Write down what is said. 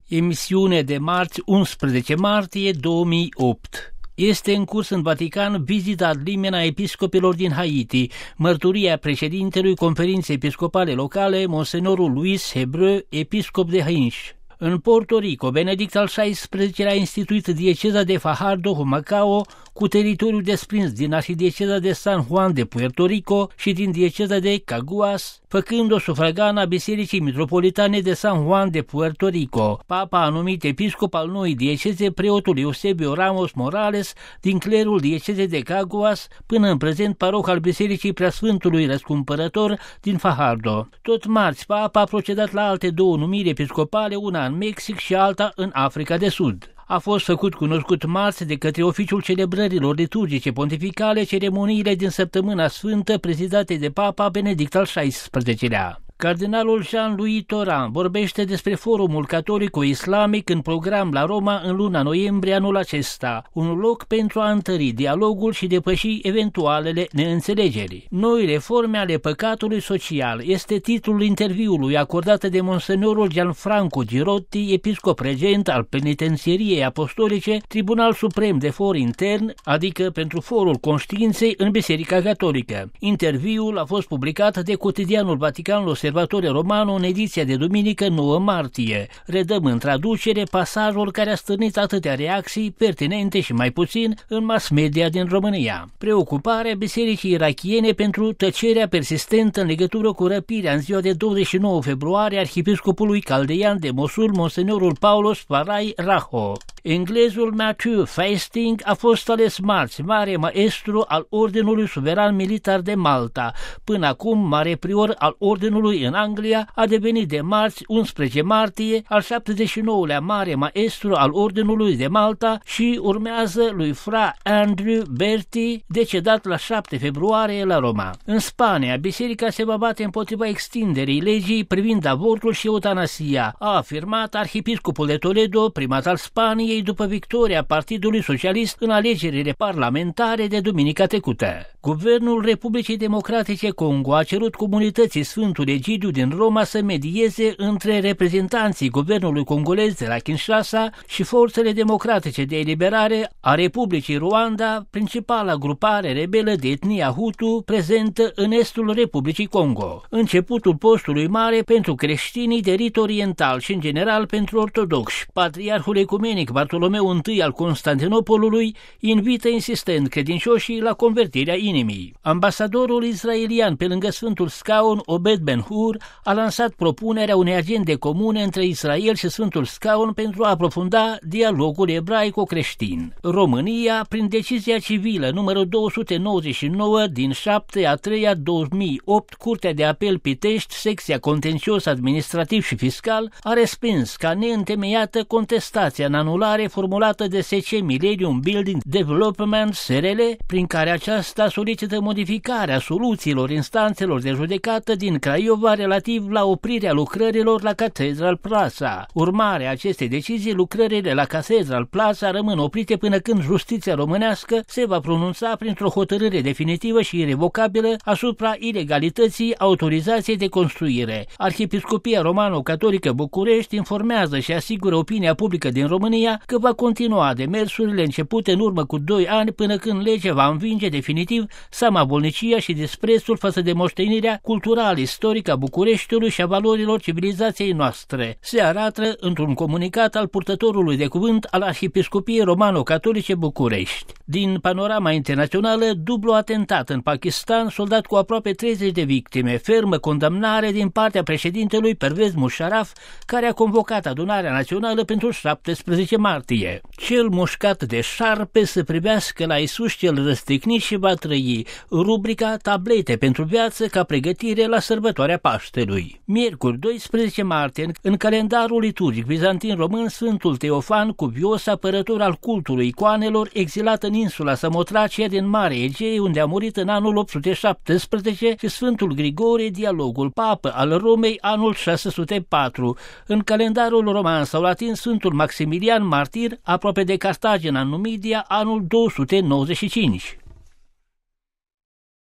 Emisiune de marți 11 martie 2008. Este în curs în Vatican vizita ad limina episcopilor din Haiti, mărturia președintelui Conferinței Episcopale Locale, monsenorul Luis Hebreu, episcop de Hinch. În Porto Rico, Benedict al XVI-lea a instituit dieceza de Fajardo-Humacao, cu teritoriul desprins din arhidieceza de San Juan de Puerto Rico și din dieceza de Caguas, făcând-o sufragană a Bisericii Mitropolitane de San Juan de Puerto Rico. Papa a numit episcop al noii dieceze preotul Eusebio Ramos Morales din clerul diecezei de Caguas, până în prezent paroh al Bisericii Preasfântului Răscumpărător din Fajardo. Tot marți, Papa a procedat la alte două numiri episcopale, una în Mexic și alta în Africa de Sud. A fost făcut cunoscut marți de către oficiul celebrărilor liturgice pontificale ceremoniile din Săptămâna Sfântă prezidate de Papa Benedict al XVI-lea. Cardinalul Jean-Louis Tauran vorbește despre Forumul Catolico-Islamic în program la Roma în luna noiembrie anul acesta, un loc pentru a întări dialogul și depăși eventualele neînțelegeri. Noile forme ale păcatului social este titlul interviului acordat de monsenorul Gianfranco Girotti, episcop regent al Penitențieriei Apostolice, Tribunal Suprem de For Intern, adică pentru Forul Conștiinței în Biserica Catolică. Interviul a fost publicat de cotidianul Vatican L'Osservatore Romano în ediția de duminică 9 martie. Redăm în traducere pasajul care a stârnit atâtea reacții pertinente și mai puțin în mass media din România. Preocuparea bisericii irachiene pentru tăcerea persistentă în legătură cu răpirea în ziua de 29 februarie arhiepiscopului caldeian de Mosul, monsenorul Paulos Farai Raho. Englezul Matthew Feisting a fost ales marți mare maestru al Ordinului Suveran Militar de Malta. Până acum, mare prior al Ordinului în Anglia, a devenit de marți 11 martie al 79-lea mare maestru al Ordinului de Malta și urmează lui Fra Andrew Berti, decedat la 7 februarie la Roma. În Spania, biserica se va bate împotriva extinderii legii privind avortul și eutanasia, a afirmat arhiepiscopul de Toledo, primat al Spaniei, după victoria Partidului Socialist în alegerile parlamentare de duminica trecută. Guvernul Republicii Democratice Congo a cerut comunității Sfântul Egidiu din Roma să medieze între reprezentanții guvernului congolez de la Kinshasa și forțele democratice de eliberare a Republicii Rwanda, principala grupare rebelă de etnia Hutu prezentă în estul Republicii Congo. Începutul postului mare pentru creștinii de rit oriental și în general pentru ortodoxi. Patriarhul ecumenic Bartolomeu I al Constantinopolului invită insistent credincioșii la convertirea inimii. Ambasadorul israelian pe lângă Sfântul Scaun, Obed Ben-Hur, a lansat propunerea unei agende comune între Israel și Sfântul Scaun pentru a aprofunda dialogul ebraico-creștin. România, prin decizia civilă numărul 299 din 7/3/2008, Curtea de Apel Pitești, secția contencios administrativ și fiscal, a respins ca neîntemeiată contestația în anulare formulată de SC Millennium Building Development SRL, prin care aceasta solicită modificarea soluțiilor instanțelor de judecată din Craiova relativ la oprirea lucrărilor la Cathedral Plaza. Urmarea acestei decizii, lucrările la Cathedral Plaza rămân oprite până când justiția românească se va pronunța printr-o hotărâre definitivă și irevocabilă asupra ilegalității autorizației de construire. Arhiepiscopia Romano-Catolică București informează și asigură opinia publică din România că va continua demersurile începute în urmă cu 2 ani până când legea va învinge definitiv samavolnicia și disprețul față de moștenirea cultural-istorică a Bucureștiului și a valorilor civilizației noastre. Se arată într-un comunicat al purtătorului de cuvânt al Arhiepiscopiei Romano-Catolice București. Din panorama internațională, dublu atentat în Pakistan, soldat cu aproape 30 de victime, fermă condamnare din partea președintelui Pervez Musharraf, care a convocat adunarea națională pentru 17 martie. Cel mușcat de șarpe să privească la Iisus cel răstignit și va trăi, rubrica Tablete pentru viață ca pregătire la sărbătoarea Paștelui. Miercuri 12 martie, în calendarul liturgic bizantin român, Sfântul Teofan, cuvios apărător al cultului icoanelor, exilat în insula Samotracia din Mare Egee, unde a murit în anul 817, și Sfântul Grigorie, dialogul papă al Romei, anul 604. În calendarul roman sau latin, Sfântul Maximilian Martir, aproape de Cartagena, în Numidia, anul 295.